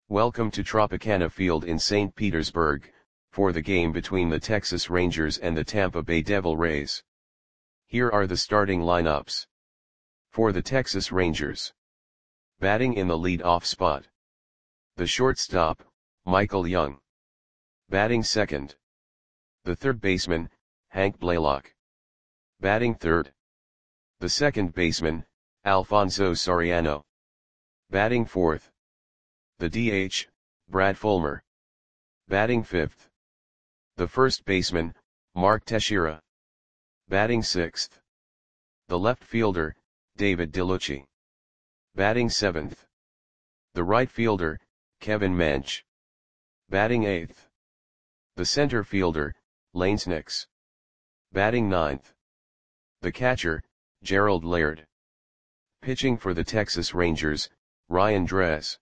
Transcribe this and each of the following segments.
Welcome to Tropicana Field in St. Petersburg, for the game between the Texas Rangers and the Tampa Bay Devil Rays. Here are the starting lineups. For the Texas Rangers. Batting in the lead-off spot. The shortstop, Michael Young. Batting second. The third baseman, Hank Blaylock. Batting third. The second baseman, Alfonso Soriano. Batting fourth. The DH, Brad Fulmer. Batting fifth. The first baseman, Mark Teixeira. Batting sixth. The left fielder, David DeLucci. Batting seventh. The right fielder, Kevin Mench. Batting eighth. The center fielder, Lance Nix. Batting ninth. The catcher, Gerald Laird. Pitching for the Texas Rangers, Ryan Dress.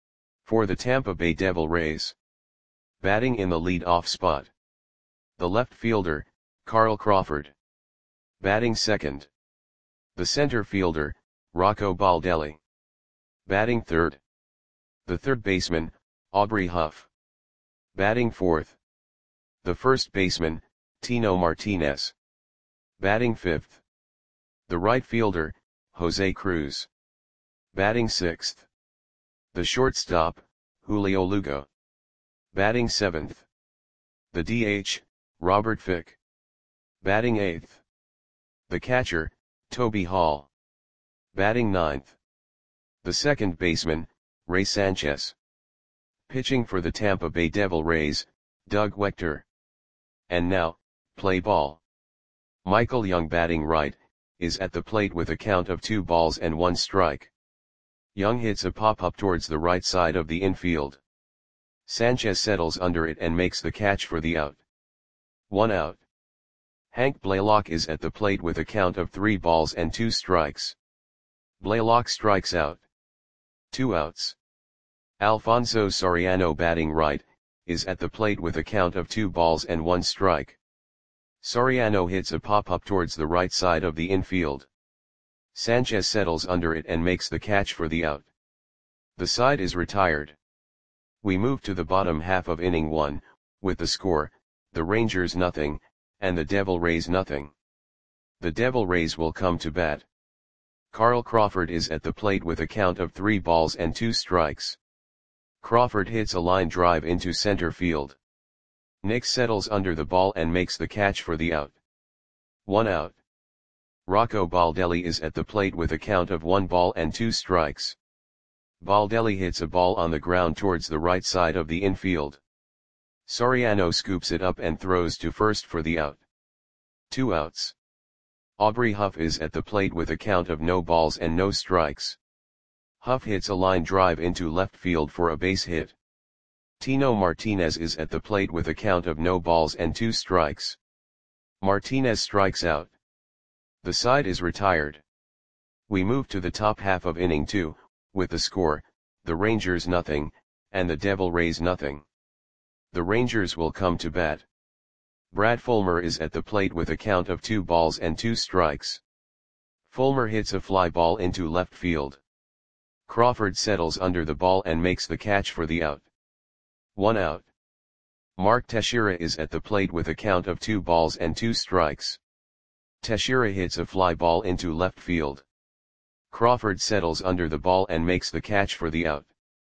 For the Tampa Bay Devil Rays. Batting in the lead-off spot. The left fielder, Carl Crawford. Batting second. The center fielder, Rocco Baldelli. Batting third. The third baseman, Aubrey Huff. Batting fourth. The first baseman, Tino Martinez. Batting fifth. The right fielder, Jose Cruz. Batting sixth. The shortstop, Julio Lugo. Batting seventh. The DH, Robert Fick. Batting eighth. The catcher, Toby Hall. Batting ninth. The second baseman, Ray Sanchez. Pitching for the Tampa Bay Devil Rays, Doug Wechter. And now, play ball. Michael Young batting right, is at the plate with a count of 2 balls and 1 strike. Young hits a pop-up towards the right side of the infield. Sanchez settles under it and makes the catch for the out. 1 out. Hank Blaylock is at the plate with a count of 3 balls and 2 strikes. Blaylock strikes out. 2 outs. Alfonso Soriano batting right, is at the plate with a count of 2 balls and 1 strike. Soriano hits a pop-up towards the right side of the infield. Sanchez settles under it and makes the catch for the out. The side is retired. We move to the bottom half of inning 1, with the score, the Rangers nothing, and the Devil Rays nothing. The Devil Rays will come to bat. Carl Crawford is at the plate with a count of 3 balls and 2 strikes. Crawford hits a line drive into center field. Nix settles under the ball and makes the catch for the out. 1 out. Rocco Baldelli is at the plate with a count of 1 ball and 2 strikes. Baldelli hits a ball on the ground towards the right side of the infield. Soriano scoops it up and throws to first for the out. 2 outs. Aubrey Huff is at the plate with a count of no balls and no strikes. Huff hits a line drive into left field for a base hit. Tino Martinez is at the plate with a count of no balls and 2 strikes. Martinez strikes out. The side is retired. We move to the top half of inning 2, with the score, the Rangers nothing, and the Devil Rays nothing. The Rangers will come to bat. Brad Fulmer is at the plate with a count of 2 balls and 2 strikes. Fulmer hits a fly ball into left field. Crawford settles under the ball and makes the catch for the out. 1 out. Mark Teixeira is at the plate with a count of 2 balls and 2 strikes. Teixeira hits a fly ball into left field. Crawford settles under the ball and makes the catch for the out.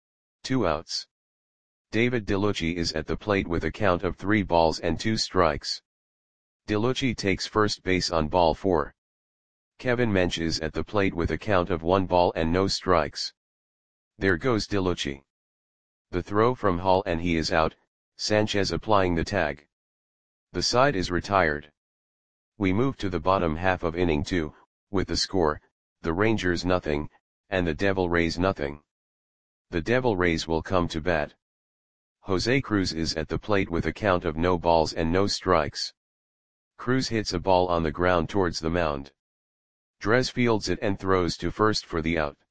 2 outs. David DeLucci is at the plate with a count of 3 balls and 2 strikes. DeLucci takes first base on ball 4. Kevin Mench is at the plate with a count of 1 ball and no strikes. There goes DeLucci. The throw from Hall and he is out, Sanchez applying the tag. The side is retired. We move to the bottom half of inning 2, with the score, the Rangers nothing, and the Devil Rays nothing. The Devil Rays will come to bat. Jose Cruz is at the plate with a count of no balls and no strikes. Cruz hits a ball on the ground towards the mound. Dress fields it and throws to first for the out.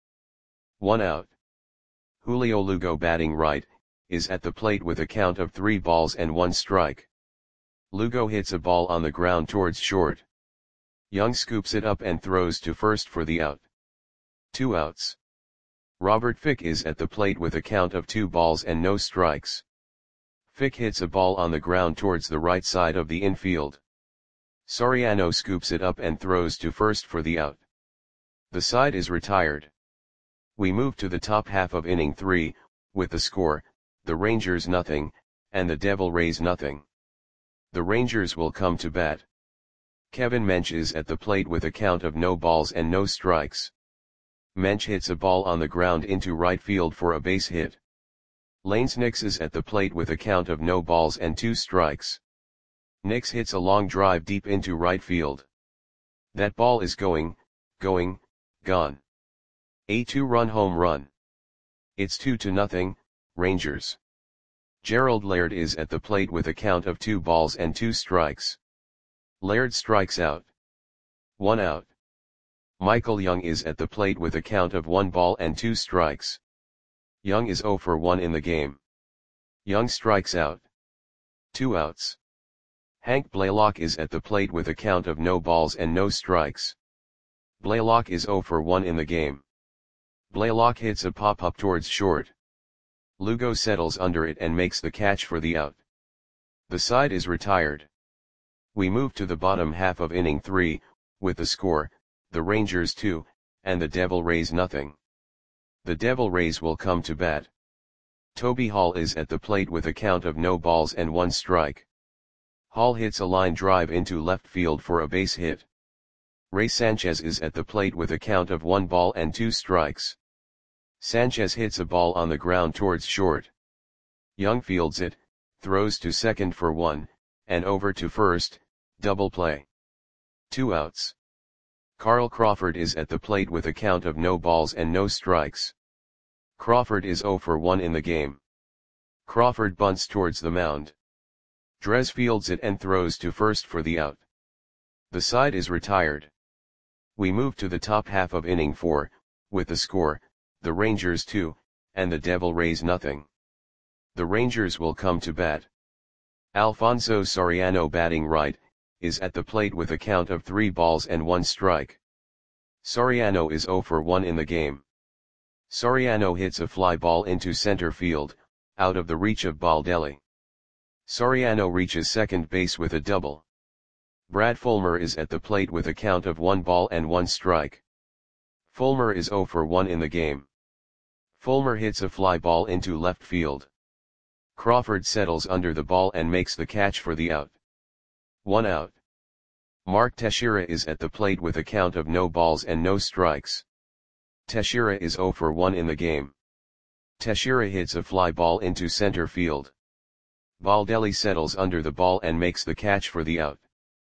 1 out. Julio Lugo batting right, is at the plate with a count of 3 balls and 1 strike. Lugo hits a ball on the ground towards short. Young scoops it up and throws to first for the out. 2 outs. Robert Fick is at the plate with a count of 2 balls and no strikes. Fick hits a ball on the ground towards the right side of the infield. Soriano scoops it up and throws to first for the out. The side is retired. We move to the top half of inning 3, with the score, the Rangers nothing, and the Devil Rays nothing. The Rangers will come to bat. Kevin Mench is at the plate with a count of no balls and no strikes. Mench hits a ball on the ground into right field for a base hit. Lanes Nix is at the plate with a count of no balls and 2 strikes. Nix hits a long drive deep into right field. That ball is gone. A 2-run home run. It's 2-0, Rangers. Gerald Laird is at the plate with a count of 2 balls and 2 strikes. Laird strikes out. 1 out. Michael Young is at the plate with a count of 1 ball and 2 strikes. Young is 0 for 1 in the game. Young strikes out. 2 outs. Hank Blaylock is at the plate with a count of no balls and no strikes. Blaylock is 0 for 1 in the game. Blaylock hits a pop-up towards short. Lugo settles under it and makes the catch for the out. The side is retired. We move to the bottom half of inning 3, with the score, the Rangers 2, and the Devil Rays nothing. The Devil Rays will come to bat. Toby Hall is at the plate with a count of no balls and 1 strike. Hall hits a line drive into left field for a base hit. Ray Sanchez is at the plate with a count of 1 ball and 2 strikes. Sanchez hits a ball on the ground towards short. Young fields it, throws to second for 1, and over to first, double play. 2 outs. Carl Crawford is at the plate with a count of no balls and no strikes. Crawford is 0 for 1 in the game. Crawford bunts towards the mound. Drez fields it and throws to first for the out. The side is retired. We move to the top half of inning 4, with the score, the Rangers 2, and the Devil Rays nothing. The Rangers will come to bat. Alfonso Soriano, batting right, is at the plate with a count of 3 balls and 1 strike. Soriano is 0 for 1 in the game. Soriano hits a fly ball into center field, out of the reach of Baldelli. Soriano reaches second base with a double. Brad Fulmer is at the plate with a count of 1 ball and 1 strike. Fulmer is 0 for 1 in the game. Fulmer hits a fly ball into left field. Crawford settles under the ball and makes the catch for the out. 1 out. Mark Teixeira is at the plate with a count of no balls and no strikes. Teixeira is 0 for 1 in the game. Teixeira hits a fly ball into center field. Baldelli settles under the ball and makes the catch for the out.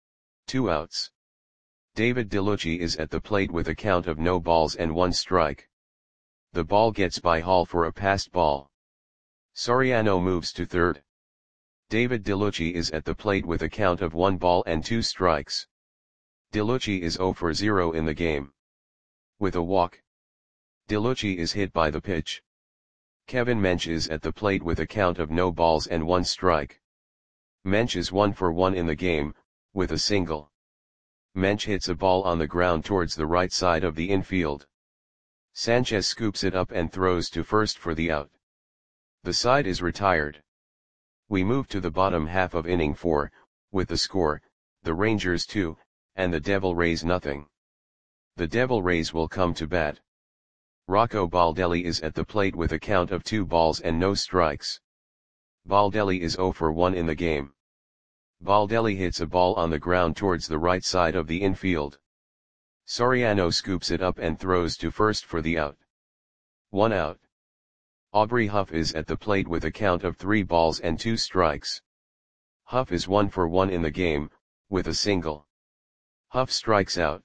2 outs. David DeLucci is at the plate with a count of no balls and 1 strike. The ball gets by Hall for a passed ball. Soriano moves to third. David DeLucci is at the plate with a count of 1 ball and 2 strikes. DeLucci is 0 for 0 in the game. With a walk. DeLucci is hit by the pitch. Kevin Mench is at the plate with a count of no balls and 1 strike. Mench is 1 for 1 in the game, with a single. Mench hits a ball on the ground towards the right side of the infield. Sanchez scoops it up and throws to first for the out. The side is retired. We move to the bottom half of inning 4, with the score, the Rangers 2, and the Devil Rays nothing. The Devil Rays will come to bat. Rocco Baldelli is at the plate with a count of 2 balls and no strikes. Baldelli is 0 for 1 in the game. Baldelli hits a ball on the ground towards the right side of the infield. Soriano scoops it up and throws to first for the out. 1 out. Aubrey Huff is at the plate with a count of 3 balls and 2 strikes. Huff is 1 for 1 in the game, with a single. Huff strikes out.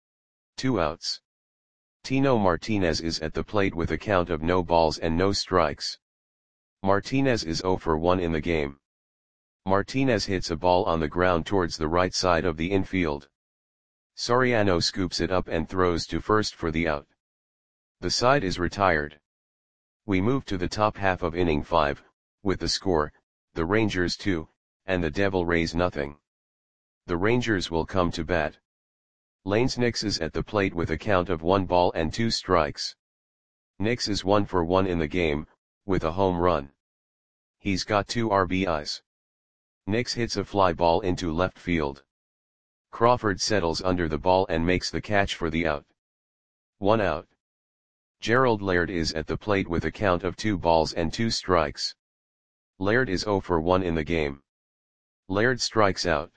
2 outs. Tino Martinez is at the plate with a count of no balls and no strikes. Martinez is 0 for 1 in the game. Martinez hits a ball on the ground towards the right side of the infield. Soriano scoops it up and throws to first for the out. The side is retired. We move to the top half of inning 5, with the score, the Rangers 2, and the Devil Rays nothing. The Rangers will come to bat. Lanes Nix is at the plate with a count of 1 ball and 2 strikes. Nix is 1 for 1 in the game, with a home run. He's got 2 RBIs. Nix hits a fly ball into left field. Crawford settles under the ball and makes the catch for the out. 1 out. Gerald Laird is at the plate with a count of 2 balls and 2 strikes. Laird is 0 for 1 in the game. Laird strikes out.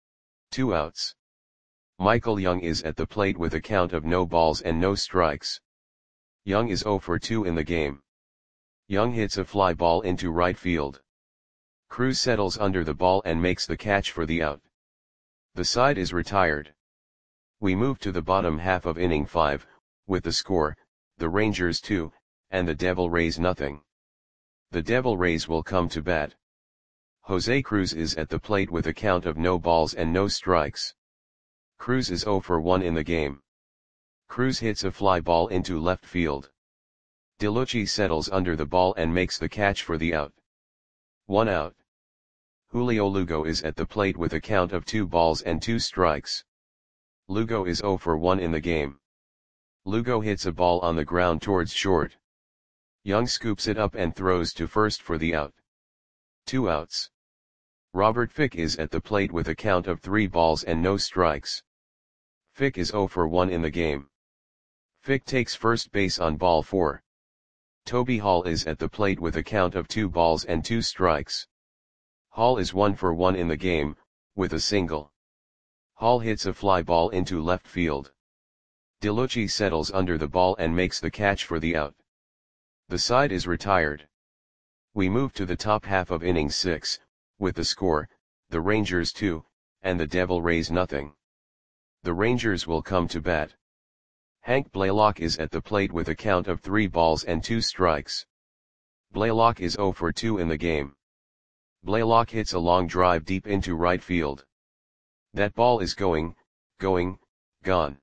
2 outs. Michael Young is at the plate with a count of no balls and no strikes. Young is 0 for 2 in the game. Young hits a fly ball into right field. Cruz settles under the ball and makes the catch for the out. The side is retired. We move to the bottom half of inning 5, with the score, the Rangers 2, and the Devil Rays nothing. The Devil Rays will come to bat. Jose Cruz is at the plate with a count of no balls and no strikes. Cruz is 0 for 1 in the game. Cruz hits a fly ball into left field. DeLucci settles under the ball and makes the catch for the out. 1 out. Julio Lugo is at the plate with a count of 2 balls and 2 strikes. Lugo is 0 for 1 in the game. Lugo hits a ball on the ground towards short. Young scoops it up and throws to first for the out. 2 outs. Robert Fick is at the plate with a count of 3 balls and no strikes. Fick is 0 for 1 in the game. Fick takes first base on ball 4. Toby Hall is at the plate with a count of 2 balls and 2 strikes. Hall is 1 for 1 in the game, with a single. Hall hits a fly ball into left field. DeLucci settles under the ball and makes the catch for the out. The side is retired. We move to the top half of inning 6, with the score, the Rangers 2, and the Devil Rays nothing. The Rangers will come to bat. Hank Blaylock is at the plate with a count of 3 balls and 2 strikes. Blaylock is 0 for 2 in the game. Blaylock hits a long drive deep into right field. That ball is going, gone.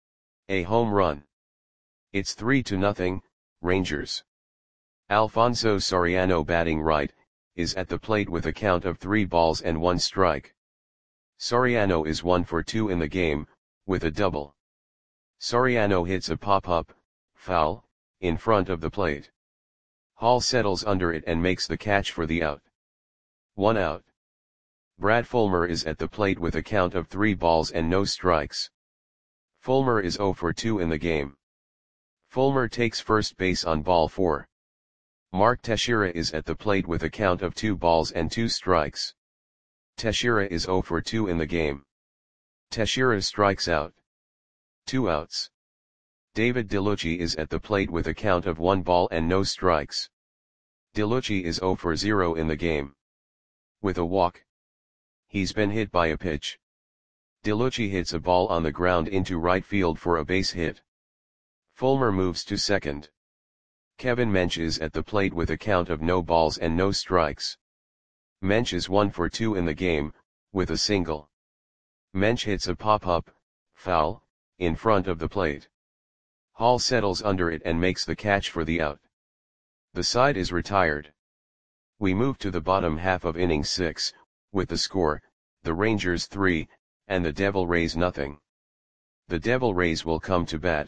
A home run. It's 3-0, Rangers. Alfonso Soriano, batting right, is at the plate with a count of 3 balls and 1 strike. Soriano is 1 for 2 in the game, with a double. Soriano hits a pop-up, foul, in front of the plate. Hall settles under it and makes the catch for the out. 1 out. Brad Fulmer is at the plate with a count of 3 balls and no strikes. Fulmer is 0 for 2 in the game. Fulmer takes first base on ball 4. Mark Teixeira is at the plate with a count of 2 balls and 2 strikes. Teixeira is 0 for 2 in the game. Teixeira strikes out. 2 outs. David DeLucci is at the plate with a count of 1 ball and no strikes. DeLucci is 0 for 0 in the game. With a walk. He's been hit by a pitch. DeLucci hits a ball on the ground into right field for a base hit. Fulmer moves to second. Kevin Mench is at the plate with a count of no balls and no strikes. Mench is 1 for 2 in the game, with a single. Mench hits a pop-up, foul, in front of the plate. Hall settles under it and makes the catch for the out. The side is retired. We move to the bottom half of inning 6, with the score, the Rangers 3, and the Devil Rays nothing. The Devil Rays will come to bat.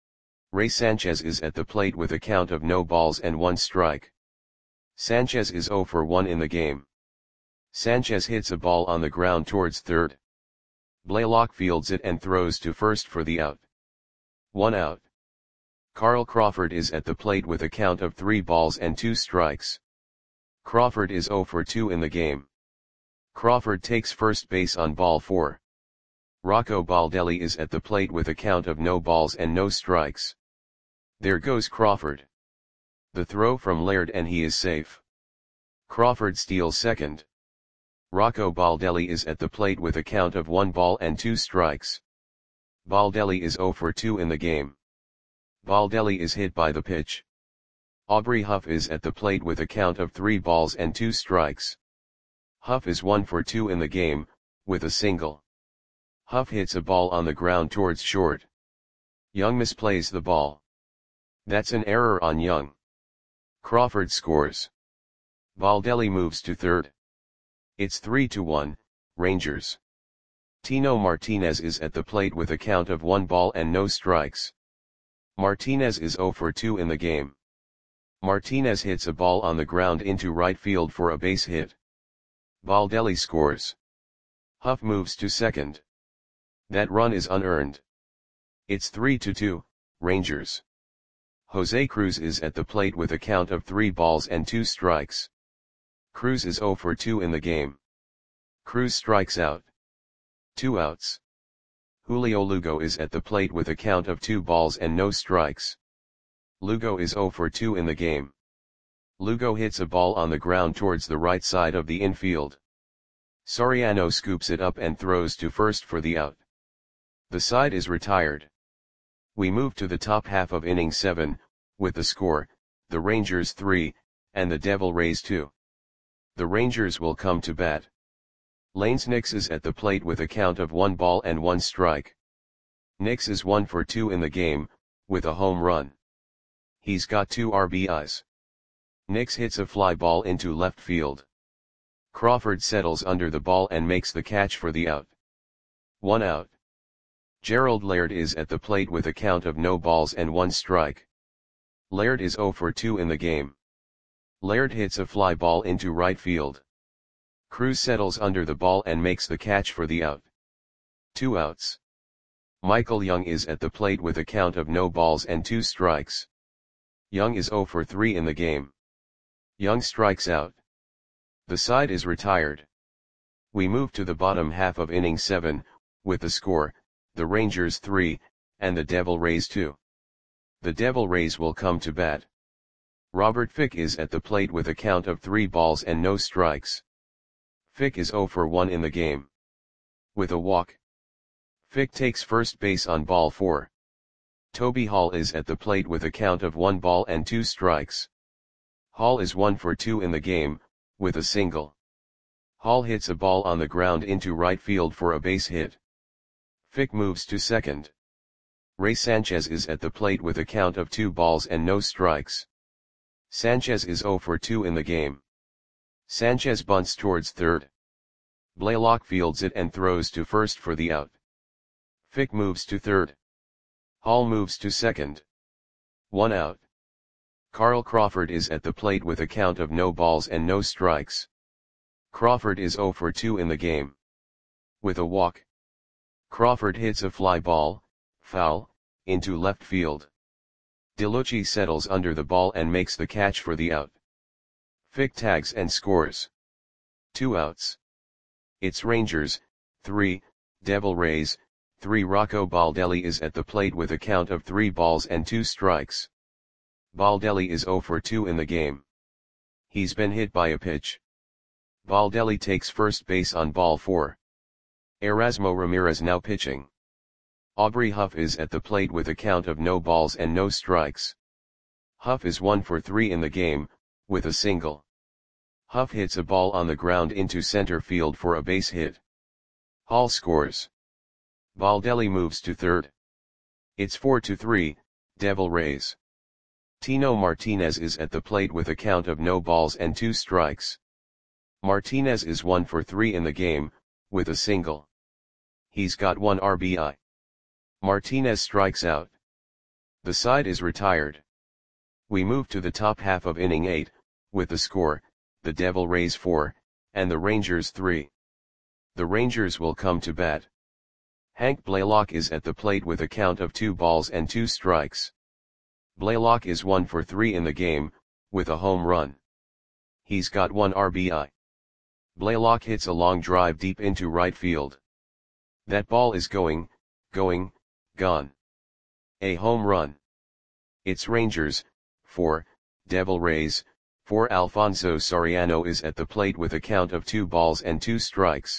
Ray Sanchez is at the plate with a count of no balls and 1 strike. Sanchez is 0 for 1 in the game. Sanchez hits a ball on the ground towards third. Blaylock fields it and throws to first for the out. 1 out. Carl Crawford is at the plate with a count of 3 balls and 2 strikes. Crawford is 0 for 2 in the game. Crawford takes first base on ball 4. Rocco Baldelli is at the plate with a count of no balls and no strikes. There goes Crawford. The throw from Laird and he is safe. Crawford steals second. Rocco Baldelli is at the plate with a count of 1 ball and 2 strikes. Baldelli is 0 for 2 in the game. Baldelli is hit by the pitch. Aubrey Huff is at the plate with a count of 3 balls and 2 strikes. Huff is 1 for 2 in the game, with a single. Huff hits a ball on the ground towards short. Young misplays the ball. That's an error on Young. Crawford scores. Baldelli moves to third. It's 3-1, Rangers. Tino Martinez is at the plate with a count of 1 ball and no strikes. Martinez is 0 for 2 in the game. Martinez hits a ball on the ground into right field for a base hit. Baldelli scores. Huff moves to second. That run is unearned. It's 3-2, Rangers. Jose Cruz is at the plate with a count of 3 balls and 2 strikes. Cruz is 0 for 2 in the game. Cruz strikes out. 2 outs. Julio Lugo is at the plate with a count of 2 balls and no strikes. Lugo is 0 for 2 in the game. Lugo hits a ball on the ground towards the right side of the infield. Soriano scoops it up and throws to first for the out. The side is retired. We move to the top half of inning 7, with the score, the Rangers 3, and the Devil Rays 2. The Rangers will come to bat. Lanes Nix is at the plate with a count of 1 ball and 1 strike. Nix is 1 for 2 in the game, with a home run. He's got 2 RBIs. Nix hits a fly ball into left field. Crawford settles under the ball and makes the catch for the out. 1 out. Gerald Laird is at the plate with a count of no balls and 1 strike. Laird is 0 for 2 in the game. Laird hits a fly ball into right field. Cruz settles under the ball and makes the catch for the out. 2 outs. Michael Young is at the plate with a count of no balls and 2 strikes. Young is 0 for 3 in the game. Young strikes out. The side is retired. We move to the bottom half of inning 7, with the score, the Rangers 3, and the Devil Rays 2. The Devil Rays will come to bat. Robert Fick is at the plate with a count of 3 balls and no strikes. Fick is 0 for 1 in the game. With a walk. Fick takes first base on ball 4. Toby Hall is at the plate with a count of 1 ball and 2 strikes. Hall is 1 for 2 in the game, with a single. Hall hits a ball on the ground into right field for a base hit. Fick moves to second. Ray Sanchez is at the plate with a count of 2 balls and no strikes. Sanchez is 0 for 2 in the game. Sanchez bunts towards third. Blaylock fields it and throws to first for the out. Fick moves to third. Hall moves to second. 1 out. Carl Crawford is at the plate with a count of no balls and no strikes. Crawford is 0 for 2 in the game. With a walk. Crawford hits a fly ball, foul, into left field. DeLucci settles under the ball and makes the catch for the out. Fick tags and scores. 2 outs. It's Rangers, 3, Devil Rays, 3. Rocco Baldelli is at the plate with a count of 3 balls and 2 strikes. Baldelli is 0 for 2 in the game. He's been hit by a pitch. Baldelli takes first base on ball 4. Erasmo Ramirez now pitching. Aubrey Huff is at the plate with a count of no balls and no strikes. Huff is 1 for 3 in the game, with a single. Huff hits a ball on the ground into center field for a base hit. Hall scores. Baldelli moves to third. It's 4-3, Devil Rays. Tino Martinez is at the plate with a count of no balls and 2 strikes. Martinez is 1 for 3 in the game, with a single. He's got 1 RBI. Martinez strikes out. The side is retired. We move to the top half of inning 8, with the score, the Devil Rays 4, and the Rangers 3. The Rangers will come to bat. Hank Blaylock is at the plate with a count of 2 balls and 2 strikes. Blaylock is 1 for 3 in the game, with a home run. He's got 1 RBI. Blaylock hits a long drive deep into right field. That ball is going, gone. A home run. It's Rangers, 4, Devil Rays, 4. Alfonso Soriano is at the plate with a count of 2 balls and 2 strikes.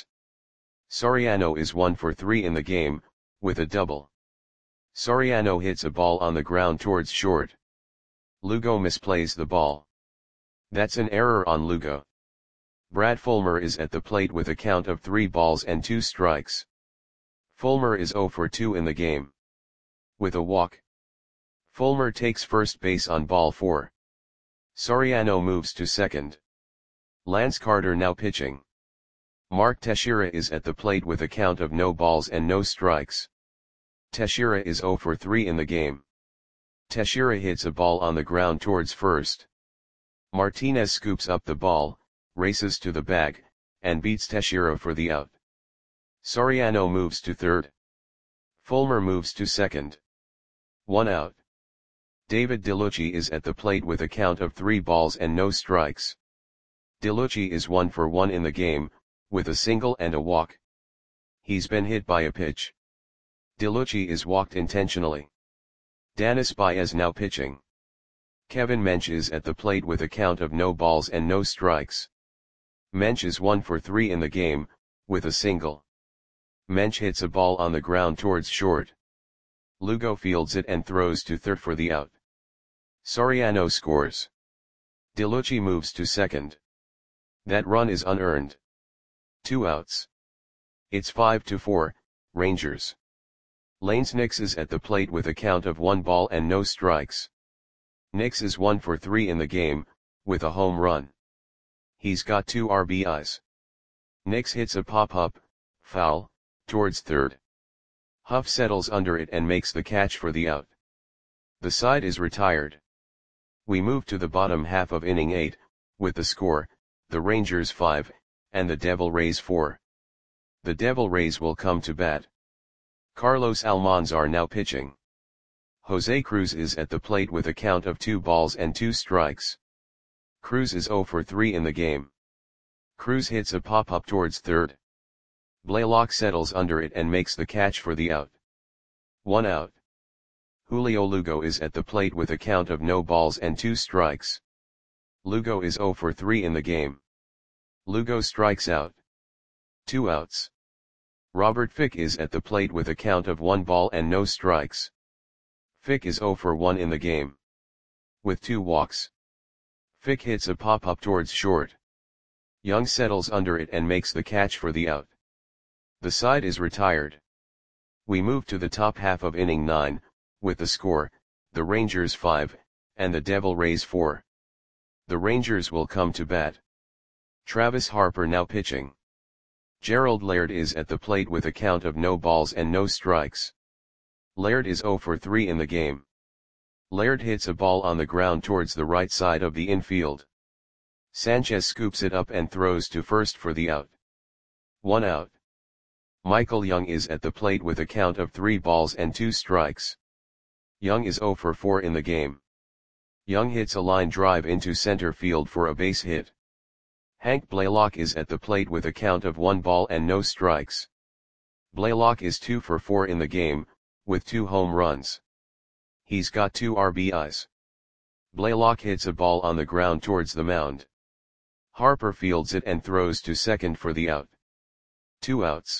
Soriano is 1 for 3 in the game, with a double. Soriano hits a ball on the ground towards short. Lugo misplays the ball. That's an error on Lugo. Brad Fulmer is at the plate with a count of 3 balls and 2 strikes. Fulmer is 0 for 2 in the game. With a walk. Fulmer takes first base on ball 4. Soriano moves to second. Lance Carter now pitching. Mark Teixeira is at the plate with a count of no balls and no strikes. Teixeira is 0 for 3 in the game. Teixeira hits a ball on the ground towards first. Martinez scoops up the ball, races to the bag, and beats Teixeira for the out. Soriano moves to third. Fulmer moves to second. 1 out. David DeLucci is at the plate with a count of 3 balls and no strikes. DeLucci is 1 for 1 in the game, with a single and a walk. He's been hit by a pitch. DeLucci is walked intentionally. Danis Baez now pitching. Kevin Mench is at the plate with a count of no balls and no strikes. Mench is 1 for 3 in the game, with a single. Mench hits a ball on the ground towards short. Lugo fields it and throws to third for the out. Soriano scores. DeLucci moves to second. That run is unearned. 2 outs. It's 5-4, Rangers. Lanes Nix is at the plate with a count of 1 ball and no strikes. Nix is 1 for 3 in the game, with a home run. He's got 2 RBIs. Nix hits a pop-up, foul, towards third. Huff settles under it and makes the catch for the out. The side is retired. We move to the bottom half of inning 8, with the score, the Rangers 5, and the Devil Rays 4. The Devil Rays will come to bat. Carlos Almanzar now pitching. Jose Cruz is at the plate with a count of 2 balls and 2 strikes. Cruz is 0 for 3 in the game. Cruz hits a pop-up towards third. Blaylock settles under it and makes the catch for the out. 1 out. Julio Lugo is at the plate with a count of no balls and 2 strikes. Lugo is 0 for 3 in the game. Lugo strikes out. 2 outs. Robert Fick is at the plate with a count of 1 ball and no strikes. Fick is 0 for 1 in the game. With 2 walks. Fick hits a pop-up towards short. Young settles under it and makes the catch for the out. The side is retired. We move to the top half of inning 9, with the score, the Rangers 5, and the Devil Rays 4. The Rangers will come to bat. Travis Harper now pitching. Gerald Laird is at the plate with a count of no balls and no strikes. Laird is 0 for 3 in the game. Laird hits a ball on the ground towards the right side of the infield. Sanchez scoops it up and throws to first for the out. 1 out. Michael Young is at the plate with a count of 3 balls and 2 strikes. Young is 0 for 4 in the game. Young hits a line drive into center field for a base hit. Hank Blaylock is at the plate with a count of 1 ball and no strikes. Blaylock is 2 for 4 in the game, with 2 home runs. He's got 2 RBIs. Blaylock hits a ball on the ground towards the mound. Harper fields it and throws to second for the out. 2 outs.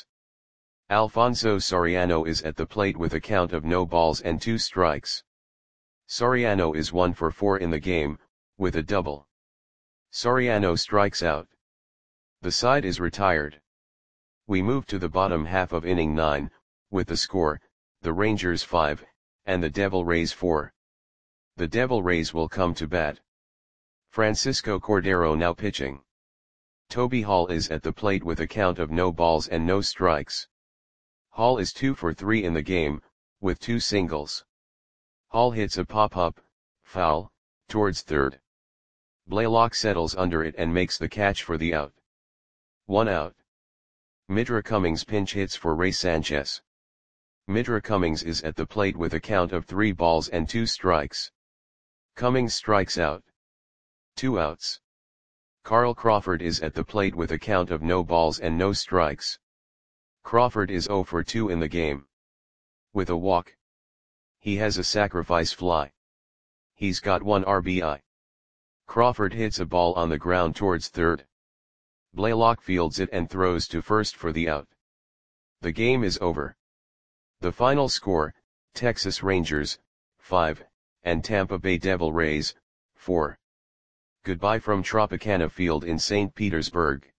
Alfonso Soriano is at the plate with a count of no balls and 2 strikes. Soriano is 1 for 4 in the game, with a double. Soriano strikes out. The side is retired. We move to the bottom half of inning 9, with the score, the Rangers 5, and the Devil Rays 4. The Devil Rays will come to bat. Francisco Cordero now pitching. Toby Hall is at the plate with a count of no balls and no strikes. Hall is 2 for 3 in the game, with 2 singles. Hall hits a pop-up, foul, towards third. Blaylock settles under it and makes the catch for the out. 1 out. Midra Cummings pinch hits for Ray Sanchez. Midra Cummings is at the plate with a count of 3 balls and 2 strikes. Cummings strikes out. 2 outs. Carl Crawford is at the plate with a count of no balls and no strikes. Crawford is 0 for 2 in the game. With a walk. He has a sacrifice fly. He's got 1 RBI. Crawford hits a ball on the ground towards third. Blaylock fields it and throws to first for the out. The game is over. The final score, Texas Rangers, 5, and Tampa Bay Devil Rays, 4. Goodbye from Tropicana Field in St. Petersburg.